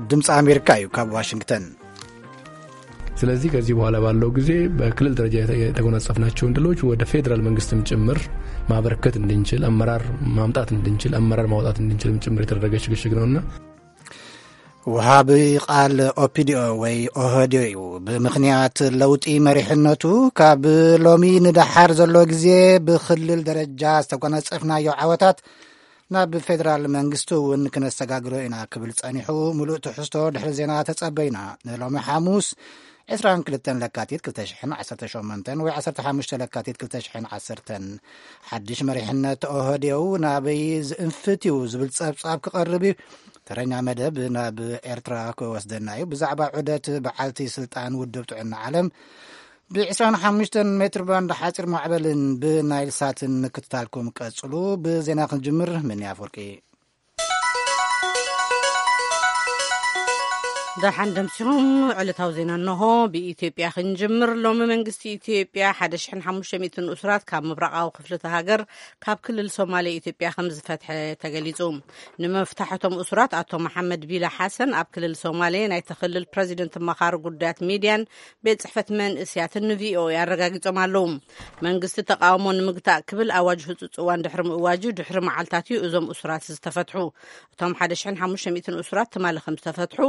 ድምፂ አሜሪካ እዩ ካብ ዋሽንግተን ስለዚህ ከዚህ በኋላ ባለው ጊዜ በክልል ደረጃ የተጎናጸፍናቸውን ድሎች ወደ ፌደራል መንግስትም ጭምር ማበረከት እንድንችል አመራር ማምጣት እንድንችል አመራር ማውጣት እንድንችል ጭምር የተደረገ ሽግሽግ ነውና ወሃቢ ቃል ኦፒዲኦ ወይ ኦህዲኦ ብምክንያት ለውጢ መሪሕነቱ ካብ ሎሚ ንዳሓር ዘሎ ጊዜ ብክልል ደረጃ ዝተጎናጸፍናዮ ዓወታት ናብ ፌደራል መንግስቱ እውን ክነሰጋግሮ ኢና ክብል ጸኒሑ ሙሉእ ትሕዝቶ ድሕሪ ዜና ተጸበይና ንሎሚ ሐሙስ 22 ለካቲት 2018 ወይ 15 ለካቲት 2010 ሓድሽ መሪሕነት ኦህዲኦ ናበይ ዝእንፍትዩ ዝብል ጸብጻብ ክቐርብ ተረኛ መደብ ናብ ኤርትራ ክወስደና እዩ ብዛዕባ ዑደት በዓልቲ ስልጣን ውድብ ጥዕና ዓለም ብ25 ሜትር ባንድ ሓፂር ማዕበልን ብናይል ሳትን ክትታልኩም ቀጽሉ ብዜና ክንጅምር ምን ያፈርቂ ዳሓን ደምሲሆም ዕለታዊ ዜና እንሆ ብኢትዮጵያ ክንጅምር ሎሚ መንግስቲ ኢትዮጵያ 1500 እስራት ካብ ምብራቃዊ ክፍልተ ሃገር ካብ ክልል ሶማሌ ኢትዮጵያ ከም ዝፈትሐ ተገሊጹ ንመፍታሕቶም እስራት አቶ መሐመድ ቢላ ሐሰን ኣብ ክልል ሶማሌ ናይ ተክልል ፕሬዚደንት መኻሪ ጉዳያት ሚድያን ቤት ጽሕፈት መንእስያትን ቪኦኤ ያረጋግጾም ኣለዉ መንግስቲ ተቃውሞ ንምግታእ ክብል አዋጅ ህጹጽ እዋን ድሕሪ ምእዋጁ ድሕሪ መዓልታት እዩ እዞም እስራት ዝተፈትሑ እቶም 1500 እስራት ትማሊ ከም ዝተፈትሑ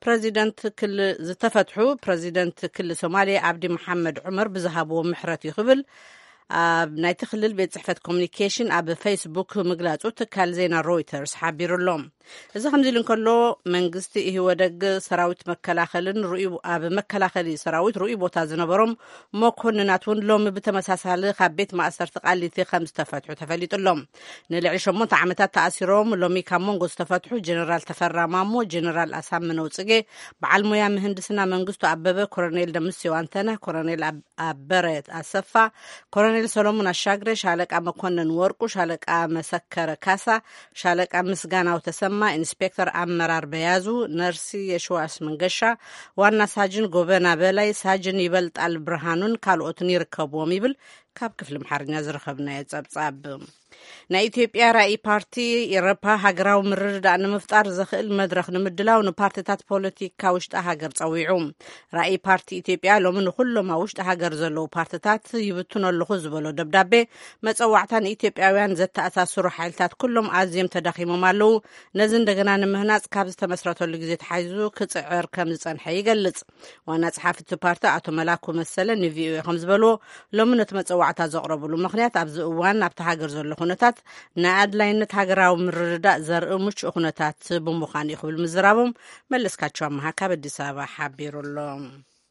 ፕሬዚደንት ክልል ሶማሌ አብዲ መሐመድ ዑመር ብዝሃብዎ ምሕረት ይኽብል ኣብ ናይቲ ክልል ቤት ጽሕፈት ኮሚኒኬሽን ኣብ ፌስቡክ ምግላጹ ትካል ዜና ሮይተርስ ሓቢሩሎም እዚ ከምዚ ኢሉ እንከሎ መንግስቲ ይወደግ ሰራዊት መከላኸልን ኣብ መከላኸሊ ሰራዊት ሩኢ ቦታ ዝነበሮም መኮንናት እውን ሎሚ ብተመሳሳሊ ካብ ቤት ማእሰርቲ ቃሊቲ ከም ዝተፈትሑ ተፈሊጡሎም ንልዕሊ 8 ዓመታት ተኣሲሮም ሎሚ ካብ መንጎ ዝተፈትሑ ጀነራል ተፈራ ማሞ ጀነራል አሳምነው ጽጌ በዓል ሞያ ምህንድስና መንግስቱ አበበ ኮሎኔል ደምስ ዋንተነ ኮሎኔል አበረት አሰፋ ኮሎኔል ሰሎሞን አሻግሬ ሻለቃ መኮንን ወርቁ ሻለቃ መሰከረ ካሳ ሻለቃ ምስጋናው ተሰማ ኢንስፔክተር አመራር በያዙ ነርሲ የሽዋስ መንገሻ ዋና ሳጅን ጎበና በላይ ሳጅን ይበልጣል ብርሃኑን ካልኦትን ይርከብዎም ይብል ካብ ክፍሊ ምሓርኛ ዝረኸብናዮ ጸብጻብ ናይ ኢትዮጵያ ራእይ ፓርቲ ኢሮፓ ሃገራዊ ምርድዳእ ንምፍጣር ዘኽእል መድረኽ ንምድላው ንፓርቲታት ፖለቲካ ውሽጢ ሃገር ጸዊዑ ራእይ ፓርቲ ኢትዮጵያ ሎሚ ንኹሎም ኣብ ውሽጢ ሃገር ዘለዉ ፓርቲታት ይብትኑ ኣለኹ ዝበሎ ደብዳቤ መጸዋዕታ ንኢትዮጵያውያን ዘተኣሳስሩ ሓይልታት ኩሎም ኣዝዮም ተዳኺሞም ኣለዉ ነዚ እንደገና ንምህናጽ ካብ ዝተመስረተሉ ግዜ ተሓይዙ ክጽዕር ከም ዝጸንሐ ይገልጽ ዋና ጸሓፊ እቲ ፓርቲ ኣቶ መላኩ መሰለ ንቪኦኤ ከም ዝበልዎ ሎሚ ነቲ መጸዋዕታ ዘቕረብሉ ምክንያት ኣብዚ እዋን ኣብቲ ሃገር ዘሎ ኩነታት ናይ ኣድላይነት ሃገራዊ ምርድዳእ ዘርኢ ምቹእ ኩነታት ብምዃኑ ይኽብል ምዝራቦም መለስካቸው ኣመሃ ካብ ኣዲስ ኣበባ ሓቢሩሎም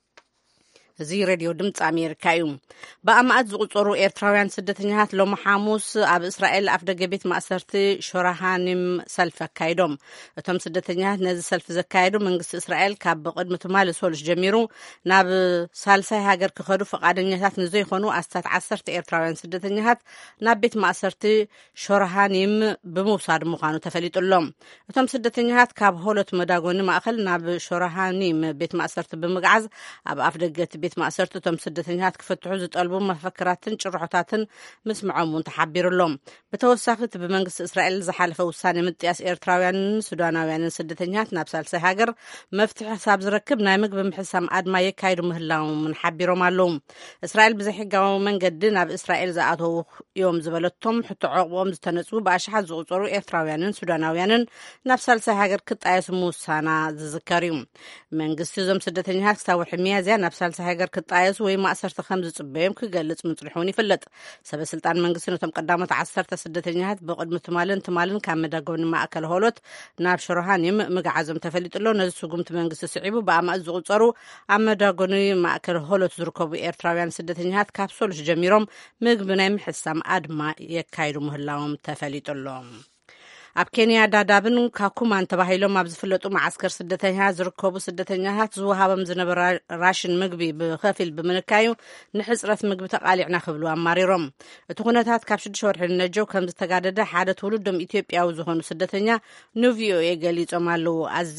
እዚ ሬድዮ ድምፂ አሜሪካ እዩ ብኣማእት ዝቁፀሩ ኤርትራውያን ስደተኛታት ሎሚ ሐሙስ ኣብ እስራኤል ኣፍ ደገ ቤት ማእሰርቲ ሾራሃኒም ሰልፊ ኣካይዶም እቶም ስደተኛታት ነዚ ሰልፊ ዘካየዱ መንግስቲ እስራኤል ካብ ብቅድሚ ትማሊ ሶሉስ ጀሚሩ ናብ ሳልሳይ ሃገር ክኸዱ ፈቃደኛታት ንዘይኾኑ ኣስታት 10 ኤርትራውያን ስደተኛታት ናብ ቤት ማእሰርቲ ሾራሃኒም ብምውሳድ ምዃኑ ተፈሊጡሎም እቶም ስደተኛታት ካብ ሆሎት መዳጎኒ ማእኸል ናብ ሾራሃኒም ቤት ማእሰርቲ ብምግዓዝ ኣብ ኣፍ ደገ ቤት ማእሰርቲ እቶም ስደተኛታት ክፈትሑ ዝጠልቡ መፈክራትን ጭርሖታትን ምስምዖም ተሓቢሩሎም ብተወሳኺ ብመንግስቲ እስራኤል ዝሓለፈ ውሳኔ ምጥያስ ኤርትራውያንን ሱዳናውያንን ስደተኛታት ናብ ሳልሳይ ሃገር መፍትሒ ሕሳብ ዝረክብ ናይ ምግቢ ምሕሳም ኣድማ የካይዱ ምህላዎም ሓቢሮም ኣለዉ እስራኤል ብዘይሕጋዊ መንገዲ ናብ እስራኤል ዝኣተዉ እዮም ዝበለቶም ሕቶ ዕቑቦም ዝተነጽቡ ብኣሽሓት ዝቁፀሩ ኤርትራውያንን ሱዳናውያንን ናብ ሳልሳይ ሃገር ክጣየሱ ምውሳና ዝዝከር እዩ መንግስቲ እዞም ስደተኛታት ክሳብ ወርሒ ሚያዝያ ናብ ሳልሳይ ሃገር ክጣየሱ ወይ ማእሰርቲ ከም ዝጽበዮም ክገልጽ ምጽልሑን ይፍለጥ ሰበስልጣን መንግስቲ ነቶም ቀዳሞት 10 ስደተኛታት ብቅድሚ ትማልን ካብ መዳጎኒ ማእከል ሆሎት ናብ ሾራሃኒም ምግዓዞም ተፈሊጡሎ ነዚ ስጉምቲ መንግስቲ ስዒቡ ብኣማእት ዝቁፀሩ ኣብ መዳጎኒ ማእከል ሆሎት ዝርከቡ ኤርትራውያን ስደተኛታት ካብ ሶሉስ ጀሚሮም ምግቢ ናይ ምሕሳም ኣድማ የካይዱ ምህላዎም ተፈሊጡሎም ኣብ ኬንያ ዳዳብን ካኩማን ተባሂሎም ኣብ ዝፍለጡ ማዓስከር ስደተኛታት ዝርከቡ ስደተኛታት ዝወሃቦም ዝነበረ ራሽን ምግቢ ብኸፊል ብምንካዩ ንሕፅረት ምግቢ ተቃሊዕና ክብሉ ኣማሪሮም እቲ ኩነታት ካብ 6 ወርሒ ነጀው ከም ዝተጋደደ ሓደ ትውልዶም ኢትዮጵያዊ ዝኾኑ ስደተኛ ንቪኦኤ ገሊጾም ኣለዉ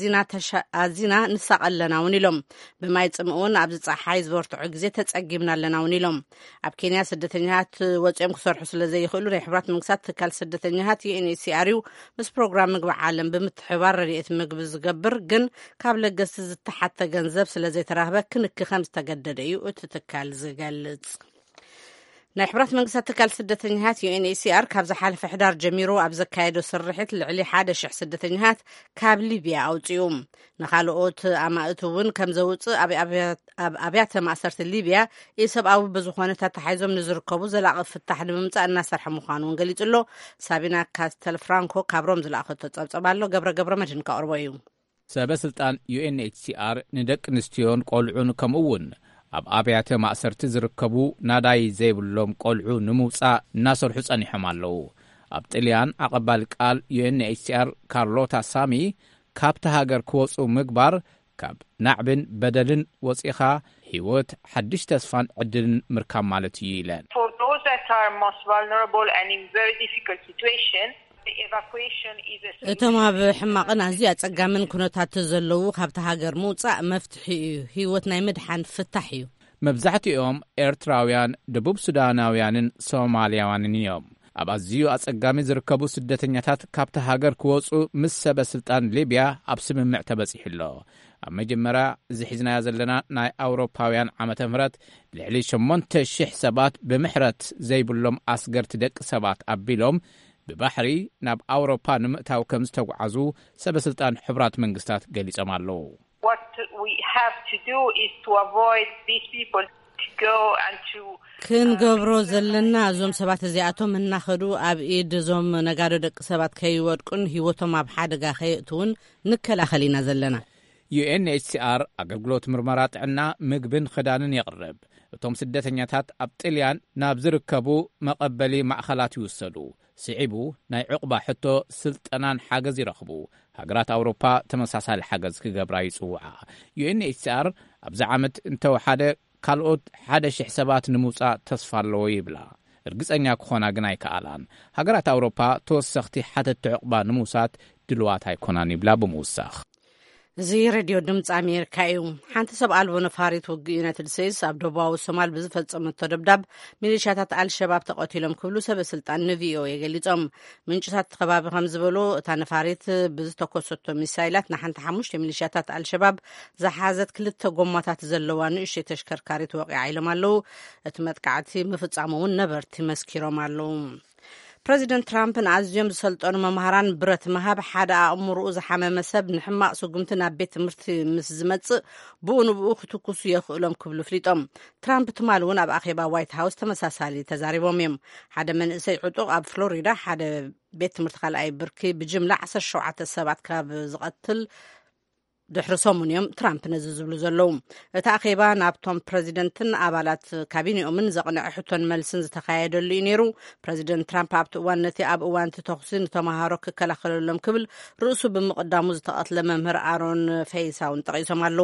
ኣዚና ንሳቐለና እውን ኢሎም ብማይ ጽምኡን ኣብ ፀሓይ ዝበርትዑ ግዜ ተጸጊምና ኣለና እውን ኢሎም ኣብ ኬንያ ስደተኛታት ወፂኦም ክሰርሑ ስለዘይኽእሉ ናይ ሕብራት መንግስታት ትካል ስደተኛታት UNHCR ምስ ፕሮግራም ምግቢ ዓለም ብምትሕባር ረድኤት ምግቢ ዝገብር ግን ካብ ለገስቲ ዝተሓተ ገንዘብ ስለ ዘይተራህበ ክንክ ከም ዝተገደደ እዩ እቲ ትካል ዝገልጽ። ናይ ሕብራት መንግስታት ትካል ስደተኛታት UNHCR ካብ ዝሓለፈ ሕዳር ጀሚሩ ኣብ ዘካየዶ ስርሒት ልዕሊ 1,000 ስደተኛታት ካብ ሊብያ ኣውፅዩ ንኻልኦት ኣማእት እውን ከም ዘውፅእ ኣብ ኣብያተ ማእሰርቲ ሊብያ ኢሰብኣዊ ብዝኾነታት ተሓይዞም ንዝርከቡ ዘላቒ ፍታሕ ንምምጻእ እናሰርሐ ምዃኑ እውን ገሊጹ ኣሎ። ሳቢና ካስተል ፍራንኮ ካብ ሮም ዝለኣኸቶ ጸብጸብ ኣሎ። ገብረ መድህን ካቅርቦ እዩ። ሰበስልጣን UNHCR ንደቂ ኣንስትዮን ቆልዑን ከምኡውን ኣብ ኣብያተ ማእሰርቲ ዝርከቡ ናዳይ ዘይብሎም ቆልዑ ንምውፃእ እናሰርሑ ጸኒሖም ኣለዉ። ኣብ ጣልያን ኣቐባሊ ቃል UNHCR ካርሎታ ሳሚ ካብቲ ሃገር ክወፁ ምግባር ካብ ናዕብን በደልን ወፂኻ ህይወት ሓድሽ ተስፋን ዕድልን ምርካብ ማለት እዩ ኢለን። እቶም ኣብ ሕማቕን ኣዝዩ ኣጸጋምን ኩነታት ዘለዉ ካብቲ ሃገር ምውፃእ መፍትሒ እዩ። ህይወት ናይ ምድሓን ፍታሕ እዩ። መብዛሕትኦም ኤርትራውያን፣ ደቡብ ሱዳናውያንን ሶማልያውያንን እዮም። ኣብ ኣዝዩ ኣጸጋሚ ዝርከቡ ስደተኛታት ካብቲ ሃገር ክወፁ ምስ ሰበስልጣን ሊብያ ኣብ ስምምዕ ተበፂሑ ኣሎ። ኣብ መጀመርያ እዚ ሒዝናያ ዘለና ናይ ኣውሮፓውያን ዓመተ ምህረት ልዕሊ 8,000 ሰባት ብምሕረት ዘይብሎም ኣስገርቲ ደቂ ሰባት ኣቢሎም ብባሕሪ ናብ ኣውሮፓ ንምእታው ከም ዝተጓዓዙ ሰበስልጣን ሕብራት መንግስታት ገሊጾም ኣለዉ። ክንገብሮ ዘለና እዞም ሰባት እዚኣቶም እናኸዱ ኣብ ኢድ እዞም ነጋዶ ደቂ ሰባት ከይወድቁን ህይወቶም ኣብ ሓደጋ ከየእትውን ንከላኸል ኢና ዘለና። UNHCR ኣገልግሎት ምርመራ ጥዕና ምግብን ክዳንን የቕርብ። እቶም ስደተኛታት ኣብ ጣልያን ናብ ዝርከቡ መቐበሊ ማእኸላት ይውሰዱ። ስዒቡ ናይ ዕቑባ ሕቶ ስልጠናን ሓገዝ ይረኽቡ። ሃገራት ኣውሮፓ ተመሳሳሊ ሓገዝ ክገብራ ይጽውዓ። UNHCR ኣብዚ ዓመት እንተወሓደ ካልኦት 1,000 ሰባት ንምውፃእ ተስፋ ኣለዎ ይብላ። እርግጸኛ ክኾና ግን ኣይከኣላን። ሃገራት ኣውሮፓ ተወሰኽቲ ሓተቲ ዕቑባ ንምውሳድ ድልዋት ኣይኮናን ይብላ ብምውሳኽ። እዚ ሬድዮ ድምፂ ኣሜሪካ እዩ። ሓንቲ ሰብ ኣልቦ ነፋሪት ውግእ ዩናይትድ ስቴትስ ኣብ ደቡባዊ ሶማል ብዝፈጸመቶ ደብዳብ ሚሊሻታት ኣልሸባብ ተቐቲሎም ክብሉ ሰበስልጣን ንቪኦኤ ገሊጾም። ምንጭታት ከባቢ ከም ዝበሎ እታ ነፋሪት ብዝተኮሰቶ ሚሳይላት ንሓንቲ 5 ሚሊሻታት ኣልሸባብ ዝሓዘት 2 ጎማታት ዘለዋ ንእሽተይ ተሽከርካሪት ወቂዓ ኢሎም ኣለዉ። እቲ መጥቃዕቲ ምፍጻሙ እውን ነበርቲ መስኪሮም ኣለዉ። ፕሬዚደንት ትራምፕ ንኣዝዮም ዝሰልጠኑ መምሃራን ብረት መሃብ ሓደ ኣእምሮኡ ዝሓመመ ሰብ ንሕማቕ ስጉምቲ ናብ ቤት ትምህርቲ ምስ ዝመጽእ ብኡ ንብኡ ክትኩሱ የኽእሎም ክብሉ ፍሊጦም። ትራምፕ ትማል እውን ኣብ ኣኼባ ዋይት ሃውስ ተመሳሳሊ ተዛሪቦም እዮም። ሓደ መንእሰይ ዕጡቕ ኣብ ፍሎሪዳ ሓደ ቤት ትምህርቲ ካልኣይ ብርኪ ብጅምላ 17 ሰባት ካብ ዝቐትል ድሕሪ ሰሙን እዮም ትራምፕ ነዚ ዝብሉ ዘለዉ። እቲ ኣኼባ ናብቶም ፕሬዚደንትን ኣባላት ካቢኔኦምን ዘቕንዐ ሕቶን መልስን ዝተካየደሉ እዩ ነይሩ። ፕሬዚደንት ትራምፕ ኣብቲ እዋን ነቲ ኣብ እዋን ተተኽሲ ንተምሃሮ ክከላኸለሎም ክብል ርእሱ ብምቕዳሙ ዝተቐትለ መምህር ኣሮን ፈይሳውን ጠቒሶም ኣለዉ።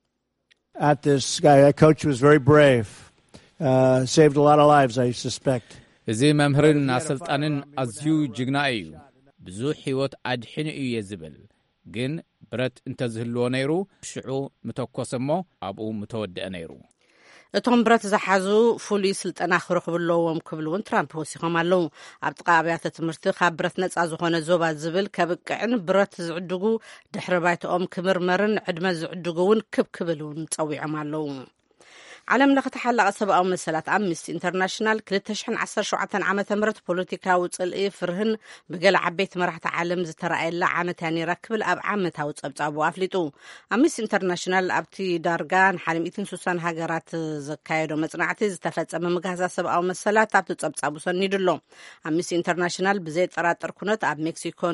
እዚ መምህርን ኣሰልጣንን ኣዝዩ ጅግና እዩ። ብዙሕ ህይወት ኣድሕኑ እዩ እየ ዝብል ግን ብረት እንተዝህልዎ ነይሩ ሽዑ ምተኮሰ እሞ ኣብኡ ምተወድአ ነይሩ። እቶም ብረት ዝሓዙ ፍሉይ ስልጠና ክረኽብለዎም ክብል እውን ትራምፕ ወሲኾም ኣለዉ። ኣብ ጥቓ ኣብያተ ትምህርቲ ካብ ብረት ነፃ ዝኾነ ዞባ ዝብል ከብቅዕን ብረት ዝዕድጉ ድሕሪ ባይትኦም ክምርመርን ዕድመ ዝዕድጉ እውን ክብክብል እውን ፀዊዖም ኣለዉ። ዓለም ለኸ ተሓላቐ ሰብኣዊ መሰላት ኣምነስቲ ኢንተርናሽናል 2017 ዓ.ም ፖለቲካዊ ጽልኢ ፍርህን ብገለ ዓበይቲ መራሕቲ ዓለም ዝተረኣየላ ዓመት ያኔራ ክብል ኣብ ዓመታዊ ጸብጻቡ ኣፍሊጡ። ኣምነስቲ ኢንተርናሽናል ኣብቲ ዳርጋ ን160 ሃገራት ዘካየዶ መጽናዕቲ ዝተፈጸመ ምግሃዛ ሰብኣዊ መሰላት ኣብቲ ጸብጻቡ ሰኒዱ ኣሎ። ኣምነስቲ ኢንተርናሽናል ብዘጠራጥር ኩነት ኣብ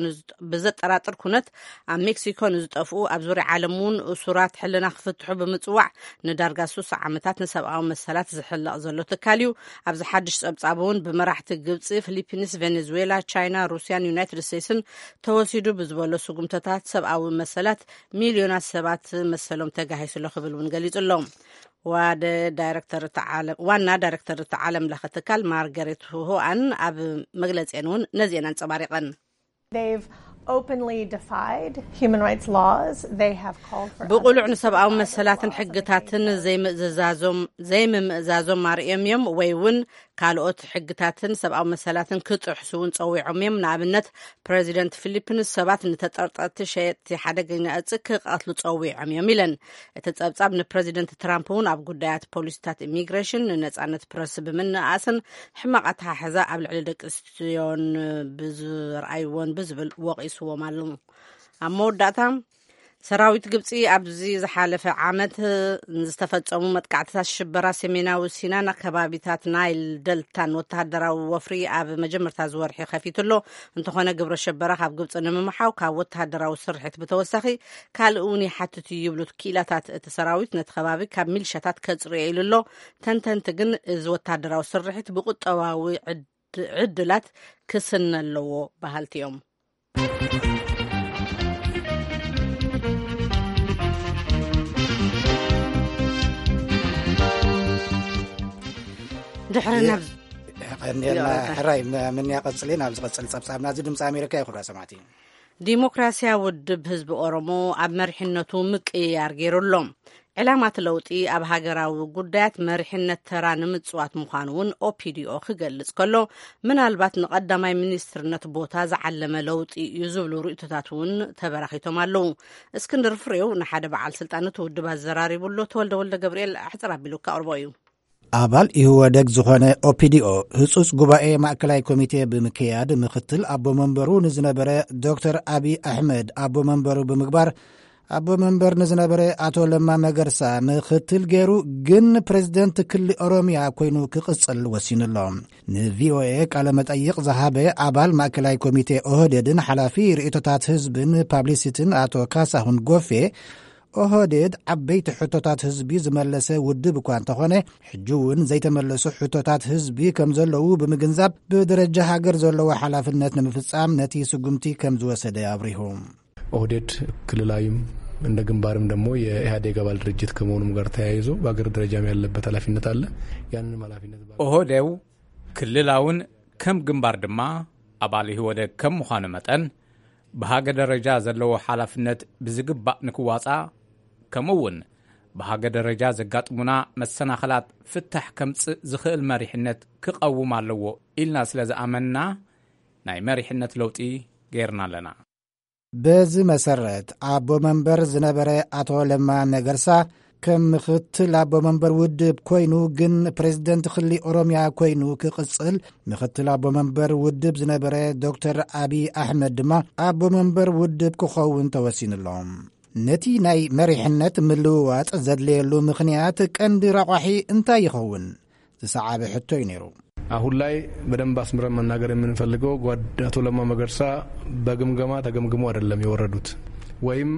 ሜክሲኮ ንዝጠፍኡ ኣብ ዙርያ ዓለም እውን እሱራት ሕልና ክፍትሑ ብምጽዋዕ ንዳርጋ 60 ዓመታት ንሰብኣዊ መሰላት ዝሕለቕ ዘሎ ትካል እዩ። ኣብዚ ሓድሽ ጸብጻብ እውን ብመራሕቲ ግብፂ፣ ፊሊፒንስ፣ ቬኔዙዌላ፣ ቻይና፣ ሩስያን ዩናይትድ ስቴትስን ተወሲዱ ብዝበሎ ስጉምትታት ሰብኣዊ መሰላት ሚልዮናት ሰባት መሰሎም ተጋሂሱሎ ክብል እውን ገሊጹ ኣሎ። ዋና ዳይረክተር እቲ ዓለም ለኸ ትካል ማርጋሬት ሆኣን ኣብ መግለጺአን እውን ነዚአን አንጸባሪቐን openly defied human rights laws. They have called for بقولوا عن سبعة مسألة حقتاتن زي مزازم مريم ويون ካልኦት ሕግታትን ሰብኣዊ መሰላትን ክጥሕሱን ጸዊዖም እዮም ንኣብነት ፕሬዚደንት ፊሊፒንስ ሰባት ንተጠርጠርቲ ሸየጥቲ ሓደገኛ እጽ ክቐትሉ ጸዊዖም እዮም ኢለን እቲ ጸብጻብ ንፕሬዚደንት ትራምፕ እውን ኣብ ጉዳያት ፖሊስታት ኢሚግሬሽን ነጻነት ፕረስ ብምንኣስን ሕማቕ ኣተሓሕዛ ኣብ ልዕሊ ደቂ ኣንስትዮን ብዝረኣይዎን ብዝብል ወቒስዎም ኣሎ ኣብ መወዳእታ ሰራዊት ግብፂ ኣብዚ ዝሓለፈ ዓመት ዝተፈጸሙ መጥቃዕትታት ሽበራ ሰሜናዊ ሲናን ከባቢታት ናይል ደልታን ወተሃደራዊ ወፍሪ ኣብ መጀመርታ ዝወርሒ ከፊትሎ እንተኾነ ግብረ ሸበራ ካብ ግብፂ ንምምሓው ካብ ወተሃደራዊ ስርሒት ብተወሳኺ ካልእ እውን ይሓትቱ ይብሉ ክኢላታት እቲ ሰራዊት ነቲ ከባቢ ካብ ሚልሻታት ከጽርዮ ኢሉሎ ተንተንቲ ግን እዚ ወተሃደራዊ ስርሒት ብቁጠባዊ ዕድላት ክስነ ኣለዎ ባህልቲ እዮም ድሕረና ሕራይ ምን ያቀጽልን ኣብ ዝቀጽል ጸብጻብና እዚ ድምፂ ኣሜሪካ ይኹራ ሰማዕቲ ዲሞክራሲያ ውድብ ህዝቢ ኦሮሞ ኣብ መሪሕነቱ ምቅያር ገይሩሎም ዕላማት ለውጢ ኣብ ሃገራዊ ጉዳያት መሪሕነት ተራ ንምጽዋት ምዃኑ እውን ኦፒዲኦ ክገልጽ ከሎ ምናልባት ንቐዳማይ ሚኒስትርነት ቦታ ዝዓለመ ለውጢ እዩ ዝብሉ ርእቶታት እውን ተበራኺቶም ኣለዉ እስክንድር ፍሬው ንሓደ በዓል ስልጣን እቲ ውድብ ኣዘራሪቡሎ ተወልደ ገብርኤል ኣሕፅር ኣቢሉ ከቕርቦ እዩ ኣባል ይህወደግ ዝኾነ ኦፒዲኦ ህጹጽ ጉባኤ ማእከላይ ኮሚቴ ብምክያድ ምክትል ኣቦ መንበሩ ንዝነበረ ዶክተር አብይ አሕመድ ኣቦ መንበሩ ብምግባር ኣቦ መንበር ንዝነበረ ኣቶ ለማ መገርሳ ምክትል ገይሩ ግን ፕሬዚደንት ክልል ኦሮሚያ ኮይኑ ክቕጽል ወሲኑሎም ንቪኦኤ ቃለ መጠይቕ ዝሃበ ኣባል ማእከላይ ኮሚቴ ኦህዴድን ሓላፊ ርእቶታት ህዝብን ፓብሊሲቲን ኣቶ ካሳሁን ጎፌ ኦህዴድ ዓበይቲ ሕቶታት ህዝቢ ዝመለሰ ውድብ እኳ እንተኾነ ሕጂ እውን ዘይተመለሱ ሕቶታት ህዝቢ ከም ዘለዉ ብምግንዛብ ብደረጃ ሃገር ዘለዎ ሓላፍነት ንምፍጻም ነቲ ስጉምቲ ከም ዝወሰደ አብሪሁ ኦህዴድ ክልላዊም እንደ ግንባርም ደግሞ የኢህአዴግ አባል ድርጅት ከመሆኑም ጋር ተያይዞ በአገር ደረጃም ያለበት ኃላፊነት አለ ያንን ኃላፊነት ኦህዴው ክልላውን ከም ግንባር ድማ አባል ይወደግ ከም ምዃኑ መጠን በሃገር ደረጃ ዘለዎ ሓላፍነት ብዝግባእ ንክዋጻ ከምውን በሃገር ደረጃ ዘጋጥሙና መሰናኸላት ፍታሕ ከምጽእ ዝኽእል መሪሕነት ክቐውም ኣለዎ ኢልና ስለ ዝኣመንና ናይ መሪሕነት ለውጢ ገይርና ኣለና በዚ መሰረት ኣቦ መንበር ዝነበረ ኣቶ ለማ መገርሳ ከም ምክትል ኣቦ መንበር ውድብ ኮይኑ ግን ፕሬዚደንት ክልል ኦሮሚያ ኮይኑ ክቕጽል ምክትል ኣቦ መንበር ውድብ ዝነበረ ዶክተር አብይ አሕመድ ድማ ኣቦ መንበር ውድብ ክኸውን ተወሲኑሎም ነቲ ናይ መሪሕነት ምልውዋጥ ዘድልየሉ ምኽንያት ቀንዲ ረቋሒ እንታይ ይኸውን ዝሰዓበ ሕቶ እዩ ነይሩ አሁን ላይ በደንብ አስምረን መናገር የምንፈልገው ጓዳቶ ለማ መገርሳ በግምገማ ተገምግሞ አይደለም የወረዱት ወይም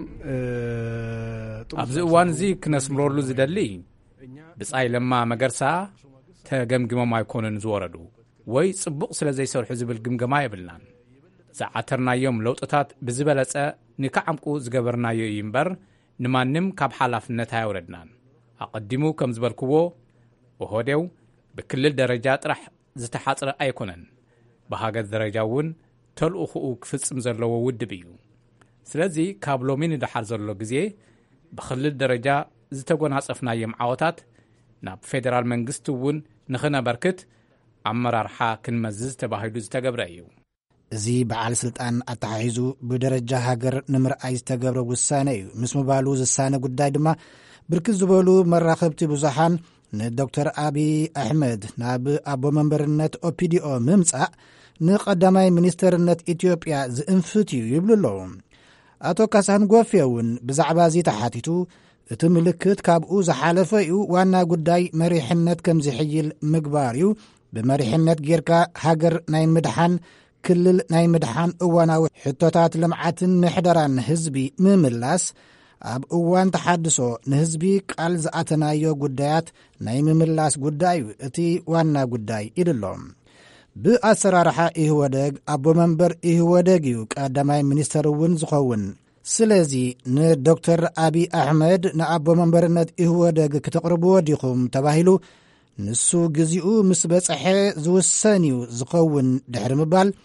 ኣብዚ እዋን እዚ ክነስምረሉ ዝደሊ ብጻይ ለማ መገርሳ ተገምግሞም ኣይኮኑን ዝወረዱ ወይ ጽቡቕ ስለ ዘይሰርሑ ዝብል ግምገማ የብልናን ዝዓተርናዮም ለውጥታት ብዝበለጸ ንከዓምቁ ዝገበርናዮ እዩ እምበር ንማንም ካብ ሓላፍነት ኣይወረድናን ኣቐዲሙ ከም ዝበልክዎ ኦህዴው ብክልል ደረጃ ጥራሕ ዝተሓጽረ ኣይኮነን ብሃገር ደረጃ እውን ተልእኹኡ ክፍጽም ዘለዎ ውድብ እዩ ስለዚ ካብ ሎሚ ንድሓር ዘሎ ግዜ ብክልል ደረጃ ዝተጎናጸፍናዮም ዓወታት ናብ ፌደራል መንግስቲ እውን ንኽነበርክት ኣመራርሓ ክንመዝዝ ተባሂሉ ዝተገብረ እዩ እዚ በዓል ስልጣን ኣተሓሒዙ ብደረጃ ሃገር ንምርኣይ ዝተገብረ ውሳነ እዩ ምስ ምባሉ ዝሳነ ጉዳይ ድማ ብርክት ዝበሉ መራኸብቲ ብዙሓን ንዶክተር አብይ አሕመድ ናብ ኣቦ መንበርነት ኦፒዲኦ ምምጻእ ንቀዳማይ ሚኒስተርነት ኢትዮጵያ ዝእንፍት እዩ ይብሉ ኣለዉ ኣቶ ካሳን ጎፌ እውን ብዛዕባ እዚ ተሓቲቱ እቲ ምልክት ካብኡ ዝሓለፈ እዩ ዋና ጉዳይ መሪሕነት ከም ዝሕይል ምግባር እዩ ብመሪሕነት ጌርካ ሃገር ናይ ምድሓን ክልል ናይ ምድሓን እዋናዊ ሕቶታት ልምዓትን ምሕደራን ህዝቢ ምምላስ ኣብ እዋን ተሓድሶ ንህዝቢ ቃል ዝኣተናዮ ጉዳያት ናይ ምምላስ ጉዳይ እዩ እቲ ዋና ጉዳይ ኢድሎም ብኣሰራርሓ ይህወደግ ኣቦ መንበር ይህወደግ እዩ ቀዳማይ ሚኒስተር እውን ዝኸውን ስለዚ ንዶክተር አብይ አሕመድ ንኣቦ መንበርነት ይህወደግ ክትቕርብዎ ዲኹም ተባሂሉ ንሱ ግዚኡ ምስ በጽሐ ዝውሰን እዩ ዝኸውን ድሕሪ ምባል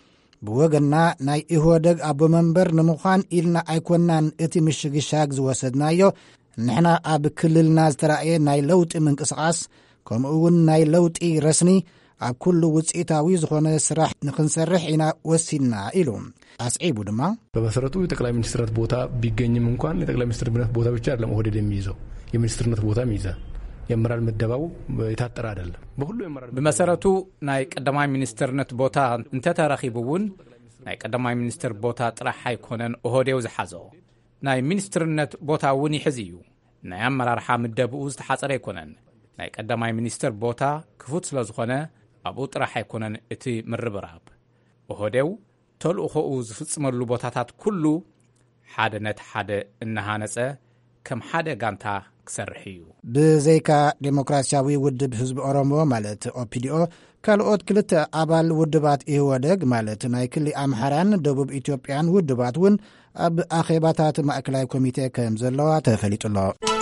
ብወገና ናይ ኢህወደግ ኣቦ መንበር ንምዃን ኢልና ኣይኮናን እቲ ምሽግሻግ ዝወሰድናዮ ንሕና ኣብ ክልልና ዝተረእየ ናይ ለውጢ ምንቅስቓስ ከምኡውን ናይ ለውጢ ረስኒ ኣብ ኩሉ ውፅኢታዊ ዝኾነ ስራሕ ንክንሰርሕ ኢና ወሲድና ኢሉ ኣስዒቡ ድማ በመሰረቱ የጠቅላይ ሚኒስትርነት ቦታ ቢገኝም እንኳን የጠቅላይ ሚኒስትርነት ቦታ ብቻ አይደለም ኦህዴድ የሚይዘው የሚኒስትርነት ቦታ ይይዛል። የመራር መደባው የታጠረ አይደለም። በሁሉ የመራር በመሰረቱ ናይ ቀዳማይ ሚኒስትርነት ቦታ እንተተረኺቡውን ናይ ቀዳማይ ሚኒስትር ቦታ ጥራሕ አይኮነን ኦህዴው ዝሓዞ ናይ ሚኒስትርነት ቦታ ውን ይሕዝዩ ናይ አመራርሓ ምደብኡ ዝተሓፀረ ይኮነን ናይ ቀዳማይ ሚኒስትር ቦታ ክፉት ስለዝኾነ ኣብኡ ጥራሕ አይኮነን እቲ ምርብራብ ኦህዴው ተልእኾኡ ዝፍጽመሉ ቦታታት ኩሉ ሓደ ነት ሓደ እናሃነፀ ከም ሓደ ጋንታ ክሰርሕ እዩ። ብዘይካ ዴሞክራሲያዊ ውድብ ህዝቢ ኦሮሞ ማለት ኦፒዲኦ ካልኦት ክልተ ኣባል ውድባት ኢህወደግ ማለት ናይ ክሊ ኣምሓራን ደቡብ ኢትዮጵያን ውድባት ውን ኣብ ኣኼባታት ማእከላይ ኮሚቴ ከም ዘለዋ ተፈሊጡሎ።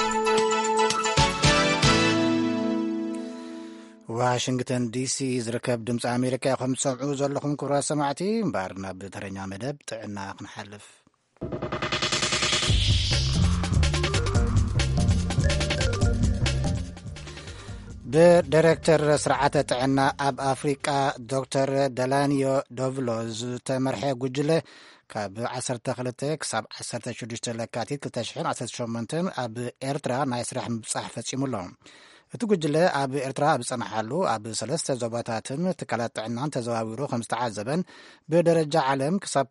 ዋሽንግተን ዲሲ ዝርከብ ድምፂ ኣሜሪካ ከም ትሰምዑ ዘለኹም ክቡራት ሰማዕቲ እምበር ናብ ተረኛ መደብ ጥዕና ክንሓልፍ ብዳይሬክተር ስርዓተ ጥዕና ኣብ ኣፍሪቃ ዶክተር ደላኒዮ ዶቭሎዝ ተመርሐ ጉጅለ ካብ 12 ክሳብ 16 ለካቲት 2018 ኣብ ኤርትራ ናይ ስራሕ ምብፃሕ ፈፂሙሎ። እቲ ጉጅለ ኣብ ኤርትራ ኣብ ፀናሓሉ ኣብ 3 ዞባታትን ትካላት ጥዕናን ተዘዋዊሩ ከም ዝተዓዘበን ብደረጃ ዓለም ክሳብ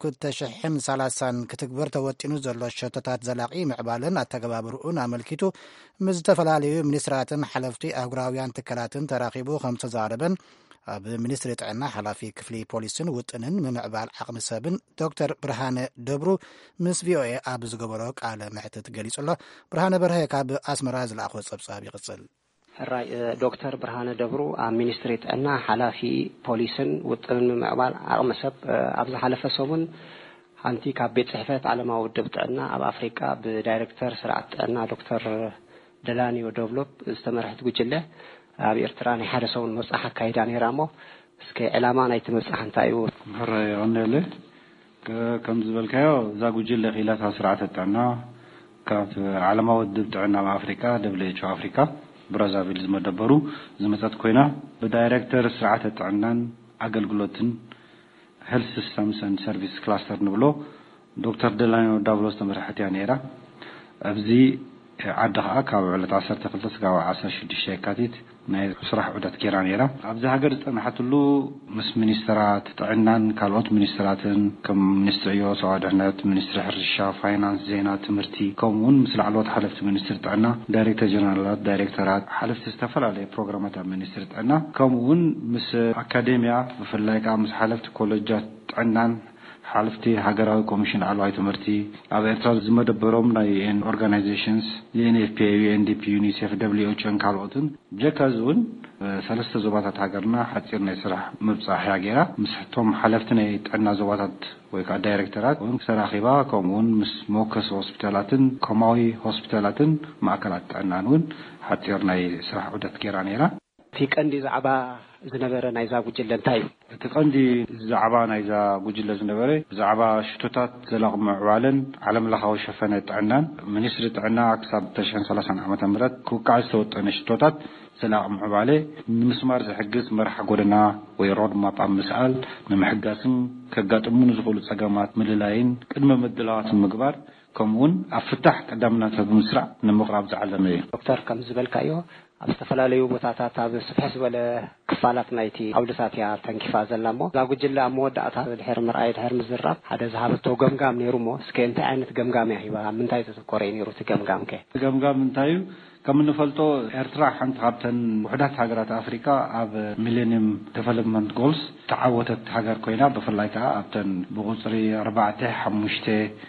2030 ክትግበር ተወጢኑ ዘሎ ሸቶታት ዘላቒ ምዕባልን ኣተገባብርኡን ኣመልኪቱ ምስ ዝተፈላለዩ ሚኒስትራትን ሓለፍቲ ኣህጉራውያን ትካላትን ተራኺቡ ከም ተዛረበን ኣብ ሚኒስትሪ ጥዕና ሓላፊ ክፍሊ ፖሊስን ውጥንን ምምዕባል ዓቕሚ ሰብን ዶክተር ብርሃነ ደብሩ ምስ ቪኦኤ ኣብ ዝገበሮ ቃለ ምሕትት ገሊጹሎ። ብርሃነ በርሀ ካብ ኣስመራ ዝለኣኾ ጸብጻብ ይቕጽል። ሕራይ ዶክተር ብርሃነ ደብሩ ኣብ ሚኒስትሪ ጥዕና ሓላፊ ፖሊስን ውጥንን ምምዕባል ዓቕሚ ሰብ ኣብ ዝሓለፈ ሰሙን ሓንቲ ካብ ቤት ጽሕፈት ዓለማዊ ውድብ ጥዕና ኣብ ኣፍሪቃ ብዳይሬክተር ስርዓት ጥዕና ዶክተር ደላኒዮ ዶቭሎፕ ዝተመርሐት ጉጅለ ኣብ ኤርትራ ናይ ሓደ ሰሙን ምብፃሕ ኣካይዳ ነይራ እሞ እስከ ዕላማ ናይቲ ምብፃሕ እንታይ እዩ? ሕራይ ቀኒለ ከም ዝበልካዮ እዛ ጉጅለ ኺላት ኣብ ስርዓተ ጥዕና ካብ ዓለማዊ ውድብ ጥዕና ኣብ ኣፍሪቃ WHO ኣፍሪካ ብራዛቪል ዝመደበሩ ዝመፀት ኮይና ብዳይሬክተር ስርዓተ ጥዕናን ኣገልግሎትን ሄልት ሲስተምስ ኤንድ ሰርቪስ ክላስተር ንብሎ ዶክተር ደላኒዮ ዶቭሎዝ ተመርሐት እያ ነይራ። ኣብዚ ዓዲ ከዓ ካብ ዕለት 12 ክሳብ 16 የካቲት ናይ ስራሕ ዑደት ጌራ ነይራ። ኣብዚ ሃገር ዝጠናሐትሉ ምስ ሚኒስትራት ጥዕናን ካልኦት ሚኒስትራትን ከም ሚኒስትሪ ሰብኣዊ ድሕነት፣ ሚኒስትሪ ሕርሻ፣ ፋይናንስ፣ ዜና፣ ትምህርቲ ከምኡውን ምስ ላዕለዎት ሓለፍቲ ሚኒስትሪ ጥዕና፣ ዳይሬክተር ጀነራላት፣ ዳይሬክተራት፣ ሓለፍቲ ዝተፈላለዩ ፕሮግራማት ኣብ ሚኒስትሪ ጥዕና ከምኡውን ምስ ኣካዴምያ ብፍላይ ከዓ ምስ ሓለፍቲ ኮሌጃት ጥዕናን ሓለፍቲ ሃገራዊ ኮሚሽን ዓለዋይ ትምህርቲ ኣብ ኤርትራ ዝመደበሮም ናይ ኦርጋናይዜሽንስ UNFPA፣ UNDP፣ ዩኒሴፍ፣ WHO ካልኦትን ጀካዝ እውን 3 ዞባታት ሃገርና ሓፂር ናይ ስራሕ ምብፃሕ ያገራ ምስሕቶም ሓለፍቲ ናይ ጥዕና ዞባታት ወይ ከዓ ዳይሬክተራት ወይ ሰራኺባ ከምኡውን ምስ ሞከስ ሆስፒታላትን ኮማዊ ሆስፒታላትን ማእከላት ጥዕናን እውን ሓፂር ናይ ስራሕ ዑደት ጌራ ነይራ። እቲ ቀንዲ ዛዕባ ዝነበረ ናይዛ ጉጅለ እንታይ እዩ? እቲ ቀንዲ ዛዕባ ናይዛ ጉጅለ ዝነበረ ብዛዕባ ሽቶታት ዘላቒ ምዕባልን ዓለም ለኻዊ ሸፈነ ጥዕናን ሚኒስትሪ ጥዕና ክሳብ 2030 ዓመተ ምህረት ክውቃዕ ዝተወጠነ ሽቶታት ዘላቒ ምዕባለ ንምስማር ዝሕግዝ መርሓ ጎደና ወይ ሮድ ማፕ ኣብ ምስኣል ንምሕጋስን ከጋጥሙን ዝኽእሉ ፀገማት ምልላይን ቅድመ ምድላዋትን ምግባር ከምኡውን ኣብ ፍታሕ ቀዳምነታት ብምስራዕ ንምቕራብ ዝዓለመ እዩ። ዶክተር ከም ዝበልካዮ ኣብ ዝተፈላለዩ ቦታታት ኣብ ስፍሕ ዝበለ ክፋላት ናይቲ ዓውድታት እያ ተንኪፋ ዘላ እሞ እዛ ጉጅለ ኣብ መወዳእታ ድሕሪ ምርኣይ ድሕሪ ምዝራብ ሓደ ዝሃበቶ ገምጋም ነይሩ እሞ እስከ እንታይ ዓይነት ገምጋም እያ ሂባ ኣብ ምንታይ ዘተኮረ ነይሩ እቲ ገምጋም? ገምጋም እንታይ እዩ? ከም እንፈልጦ ኤርትራ ሓንቲ ካብተን ውሕዳት ሃገራት ኣፍሪካ ኣብ ሚሌኒየም ዴቨሎፕመንት ጎልስ ተዓወተት ሃገር ኮይና ብፍላይ ከዓ ኣብተን ብቁፅሪ 4 5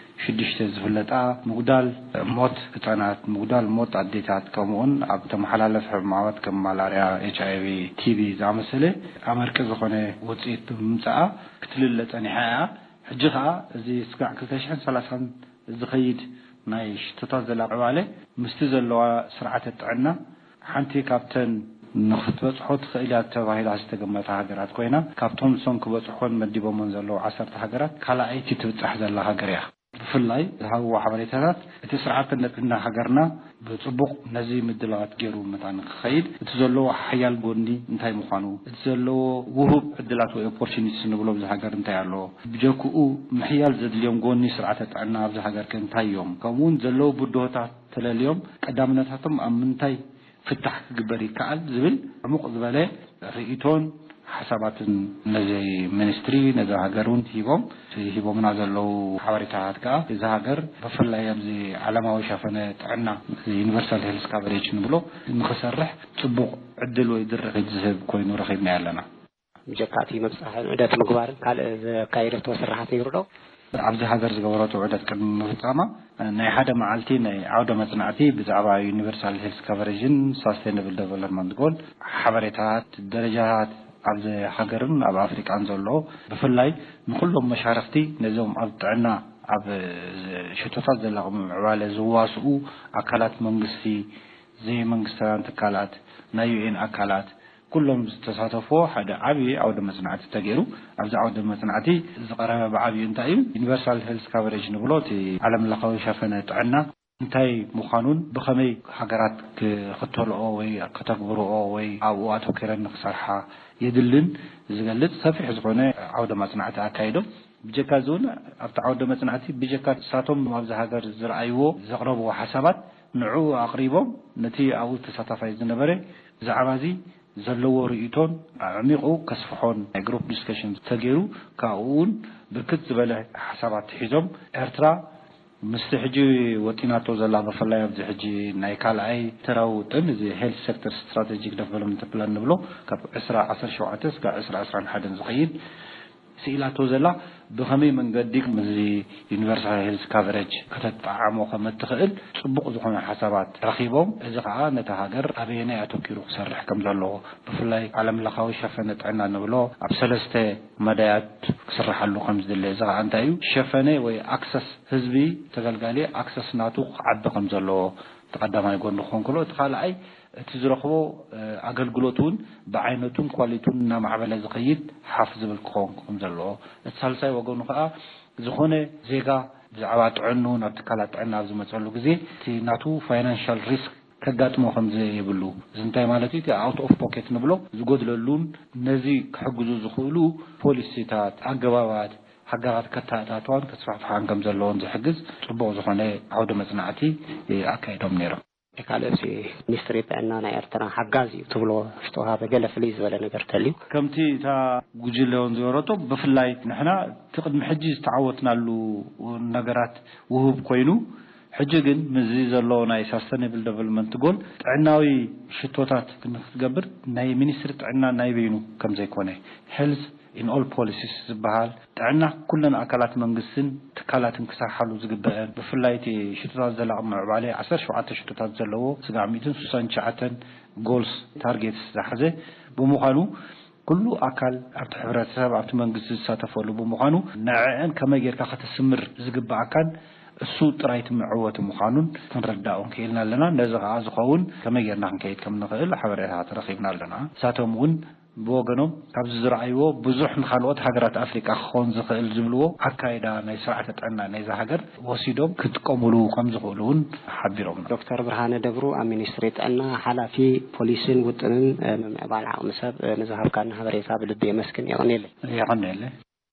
6 ዝፍለጣ ምጉዳል ሞት ህፃናት ምጉዳል ሞት ኣዴታት ከምኡውን ኣብ ተመሓላለፍ ሕማማት ከም ማላርያ፣ HIV፣ TB ዝኣመሰለ ኣመርቂ ዝኾነ ውፅኢት ብምምፃኣ ክትልለ ፀኒሓ እያ። ሕጂ ከዓ እዚ ስጋዕ 2030 ዝኸይድ ናይ ሽቶታት ዘላቒ ምዕባለ ምስቲ ዘለዋ ስርዓተ ጥዕና ሓንቲ ካብተን نختبصحو تخيلات تباهيل استقمت هاجرات كوينا كابتون سون كبصحون مديبو منزلو 10 هاجرات كلا ايتي تبصح زلا هاجريا بفلاي هو حواليتات تسرعت نتنا هاجرنا بصبق نزي مدلات غيرو متان خيد تزلو حيال غوندي انتاي مخانو تزلو وهب عدلات و opportunities نبلو بز هاجر انتاي علو بجكو محيال زدليوم غوني سرعت تعنا بز هاجر كنتاي يوم كمون زلو بدوتا تلاليوم قدامنتاتهم امنتاي فتح جبري كعل زبل عمق زبالة رئيتون حسابات نزي منستري نزا هاجرون هيبوم نازلو حواريتات كا إذا هاجر بفلا يبزي علامة وشافنا عنا يونيفرسال هيلث كفريج نبلو نخسرح تبق عدل ويدر يذهب كوينو رخيبنا علنا جكاتي مبصح عدة مقبار قال كايرة توسرحات يردو عبد هاجر زغوراتو عدة كم مفتامة ناي حدا معلتي ناي عودة مصنعتي بزعبا يونيفرسال هيلث كفريجن سستينبل ديفلوبمنت جول حواريتات درجات عبد هاجرن اب افريقيا انزلو بفلاي نكلهم مشارفتي نزوم ابطعنا اب شتوتات زلاقم عواله زواسو اكلات منغسي زي منغستان تكالات نايو اكلات كلهم تساتفوا حدا عبي عوده مصنعات تغيرو ابز عوده مصنعتي زقرب بعبي انتاي يونيفرسال هيلث كفريج نبلوتي عالم لقوي شافنا طعنا انتاي مخانون بخمي حجرات كختلو وي كتغبرو وي او اتو كيرن نصرحا يدلن زغلت صفيح زغونه عوده مصنعات اكايدو بجكا زون ابت عوده مصنعتي بجكا ساتهم مابز هاجر زرعيو زقربو حسابات نعو اقريبهم نتي او تساتفاي زنبره زعبازي زلو رئيتون عميقو كسفحون جروب ديسكشن تغيرو كاون بركت زبله حسابات حيزم ارترا مستحجي وتيناتو زلا بفلاي بزحجي نايكال اي تراوطن زي هيلث سيكتور استراتيجيك ديفلوبمنت بلان نبلو كاب 10 كا 10 حدن زخيد سيلاتو زلا بخمي من قديك مزي يونيفرسال هيلث كفريج كتطعمو كمتخيل صبق زخون حسابات رخيبهم اذا قا نتهاجر ابينا اتوكيرو سرح كم زلو بفلاي عالم لخاوي شفنت عنا نبلو ابسلسته مدايات سرحلو خمس دله اذا انتايو شفنه وي اكسس حزبي تغلغالي اكسس ناتو عد كم زلو تقدم يقول خونكلو تخالعي تزرخو اغلغلوتون بعينتون كواليتون نا معبل زقيد حافظ بالكم زلو الثالثاي وغونو خا زخونه زيغا زعوات عنو نتكالات عنا زمصلو غزي تي ناتو فاينانشال ريسك كغاتمو خمزي يبلو زنتاي مالتي تي اوت اوف بوكيت نبلو زغودللون نزي كحغزو زخولو بوليسيتات اغبابات حقات كتاتاتون كصفحان كم زلون زحجز صبو زخونه عوده مصنعتي اكايدوم نيرو كالسي ميستريت أننا نعرفنا حجازي تبلو شتوها بجلة فليز ولا نقرتلي كمتي تا وجلون زورتو بفلاي نحنا تقدم حجز تعودنا له نجارات وهو بقينو حججن مزيز الله ناي سستينبل ديفلوبمنت جول عناوي شتوتات كنخبر ناي مينستريت عنا ناي بينو كم زي كونه هيلث in all policies زبال تعنا كلنا أكلات منقسن تكالات انكساحلو زقبان بفلايتي شتوتات زلا معبالي 17 شتوتات زلو سقاميتن سوسان شعاتن goals targets زحزه بمقانو كله أكل أرت حبرات سبب أرت منقسن ساتفولو بمقانو نعين كما يركا ختسمر زقبا أكل السوط رايت معوة مقانون تنرداون كيلنا لنا نزغ عازقون كما يرنا نكيد كم نقل حبرها ترخيبنا لنا ساتومون بوغنو كابز زرعيو بزح نخالوت هاجرات افريقيا خون زخيل زبلو اكايدا ناي سرعه تعنا ناي هاجر وسيدوم كتقوملو كم زخولون حبيروم دكتور برهانه دبرو امينستريت ان حلافي بوليسين وطنن مبال عقم سب نزهب كان حبريتا بلبي مسكن يغنيله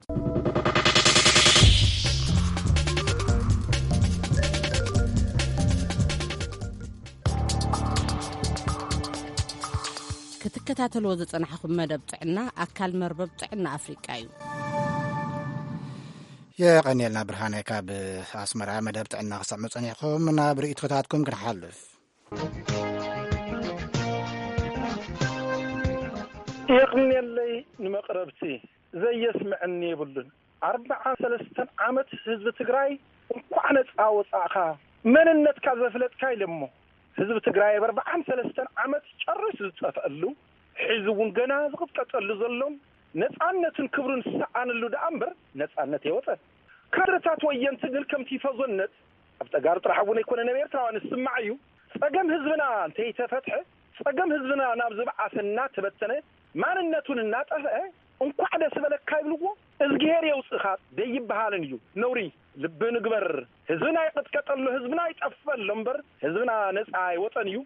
كتكتاتلو زصنحكم مدب طعنا اكل مربب طعنا افريقايو يا قنيلنا برهانه كاب اسمرا مدب طعنا خصم صنيحكم من بريتكتاتكم كنحلف يقني لي نمقربتي زي يسمعني يبلن 43 عامت حزب تግራይ እንኳን ጻውጻኻ ምንነት ካዘፍለጥ ካይለሞ ህዝብ ትግራይ 43 ዓመት ጨርስ ዝጸፈሉ ህዝቡን ገና ዝቅጥቀጠሉ ዘሎም ነፃነትን ክብሩን ሰዓንሉ ዳምበር ነፃነት ይወጣ ከርታት ወየን ትግል ከምቲ ፈዞነት አብጠጋር ጥራሁን ይኮነ ነበር ታዋን ስማዕዩ ጸገም ህዝብና እንተ ተፈትሐ ጸገም ህዝብና ናብ ዝብዓሰና ተበተነ ማንነቱን እናጠፈ እንኳን ደስ በለካ ይብልዎ እዝጌር የውጽኻ ደይብሃልን እዩ ነውሪ ልብን ግበር ህዝብና ይቀጥቀጠሉ ህዝብና ይጠፈል እምበር ህዝብና ነፃ ይወጠን እዩ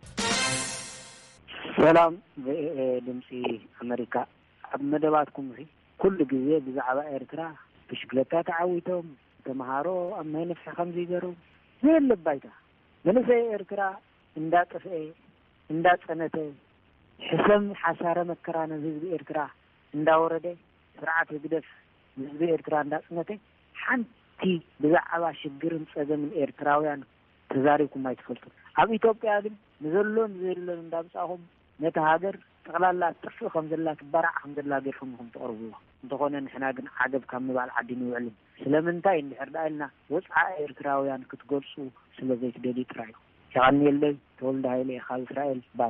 ሰላም ድምፂ አሜሪካ ኣብ መደባትኩም ኩሉ ግዜ ብዛዕባ ኤርትራ ብሽግለታ ተዓዊቶም ተማሃሮ ኣብ ማይ ነፍሲ ከምዚ ይገሩ የለባይታ መንሰይ ኤርትራ እንዳጠፍአ እንዳጸነተ ሕሰም ሓሳረ መከራነ ህዝቢ ኤርትራ እንዳወረደ ስርዓት ግደፍ ህዝቢ ኤርትራ እንዳጸነተ ሓንቲ ብዛዕባ ሽግርን ጸገምን ኤርትራውያን ተዛሪብኩም አይትፈልጡ ኣብ ኢትዮጵያ ግን ንዘሎን ዘሎን እንዳብጻኹም ነታ ሃገር ጠቅላላ ጥፍ ከም ዘላ ትበራዕ ከም ዘላ ገርኩም ተቀርቡ እንተኾነ ንሕና ግን ዓገብ ካብ ምባል ዓዲን ይውዕል ስለምንታይ እንድሕርዳልና ወጻኢ ኤርትራውያን ክትገልጹ ስለዘይትደሊ ጥራዩ ያንየለይ ተወልደ ኃይሌ ካብ እስራኤል ባይ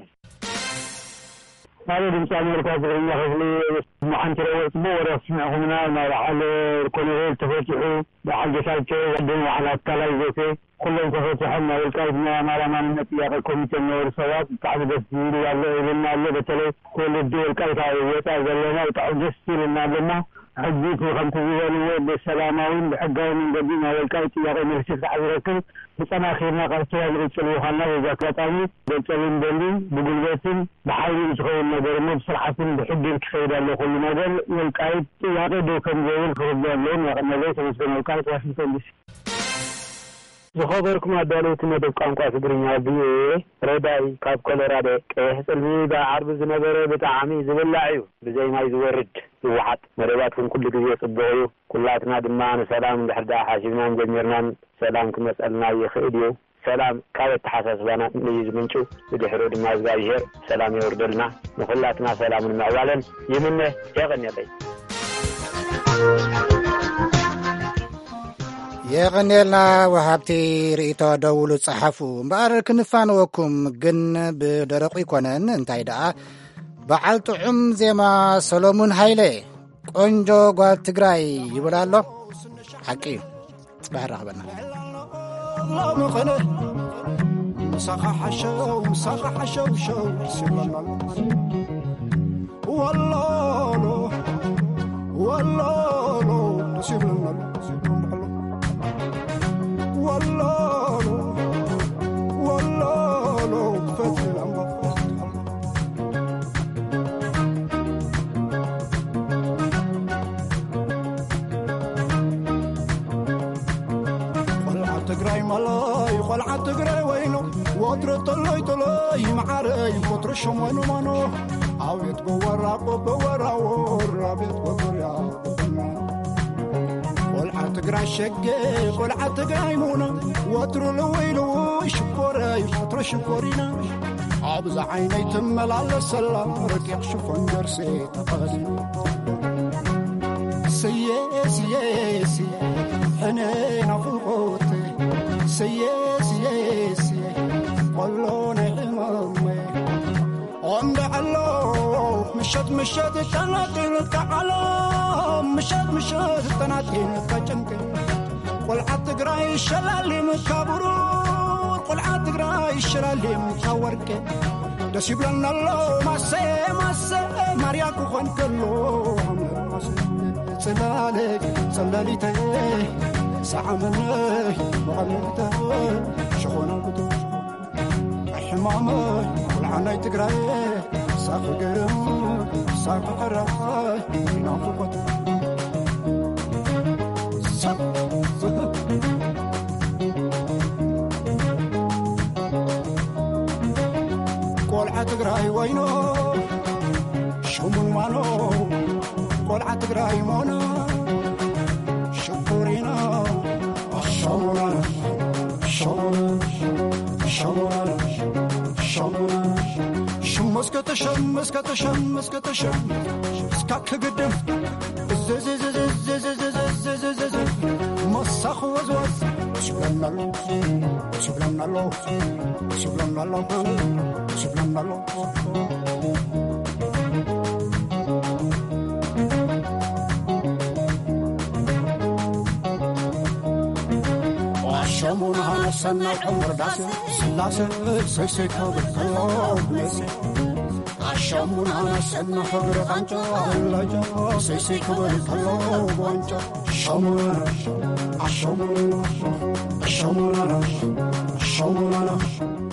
هذا الإنسان يركض إلى خلي محنتر وتبور يسمعهمنا ما على الكونيل تفتحوا بعد جسات يقدموا على التلاي زوكي كلهم تفتحنا والكايدنا ما لنا من نتيجة الكوميتي والسواد بعد بس يقولوا الله لنا الله بتلي كل الدول كايدها ويتعزل لنا وتعجز لنا لنا عزيز وخمسة زوالي بالسلامين بحقهم من قديمة والكايدي يا غير مرسيس عزيزكم بسنا خيرنا قرصوا الرسل وخلنا وزاكتاني بلتلين دلين بقلباتين بحاول يشغل النظر بصراحة بحب الكخير اللي كل مدل والكايد يعقدوا كم زول خرجان لهم وقلنا ليس مسلم الكايد واشنطن دي زخبركم أدالوت مدب قانقوا سدرين بي رداي كاب كولورادو كيحصل بي عرب زنبره بتعامي زبلاعيو بزي ما يزورد وحط مريباتكم كل جزء يصبعوا كلاتنا دمان سلام بحدا حاشبنا مجمرنا سلام كما سألنا يخيديو سلام كاوة تحساس بانا نيز منشو بدحرود مازغايهر سلام يوردلنا نخلاتنا سلام المعوالا يمنه يغني لي የቀኔልና ወሃብቲ ርእቶ ደውሉ ጸሓፉ እምበኣር ክንፋንወኩም ግን ብደረቑ ይኮነን እንታይ ደኣ በዓል ጥዑም ዜማ ሰሎሙን ሃይለ ቆንጆ ጓል ትግራይ ይብል ኣሎ ሓቂ እዩ ጽባሕ ረኽበና مسخ حشو شو والله سيبنا والله فتح الأمر قلعة تقرأي ملاي قلعة تقرأي وينو وطر طلي معاري وطر شموانو مانو عويت بورا بيت بورا قلعة تقرأي شقي قلعة تقرأي مونا وطر لويلو شكوري وطر شكورينا عبز عيني تمل على السلام ركيق شوفون درسي تقاسي سياسي حنين فوقوتي سياسي قلوني المامي عند علو مشت تناطين كعلام مشت تناطين كجنكي قلعة تقرأي شلالي مكابرور قلعة تقرأي شلالي مكاوركي دسيب لنا الله ماسي مارياكو خون كلو صلالي تاي سعمني وعلمتي شخونا بدو حمامي والعناي تقرأي ساق قرم ساق حراي نافقت قلعة تقرأي وينو شمون مانو قلعة تقرأي مونا شكورينا شمونا مسكتشم سكاك قدم مسخ وزوز شبلنا الله شمونا نسنا عمر داسي سلاسة سيسي كوبر كلام شمونا سنة حبر قنجة اللجا سيسي كبر طلو بوانجا شمونا شمونا شمونا شمونا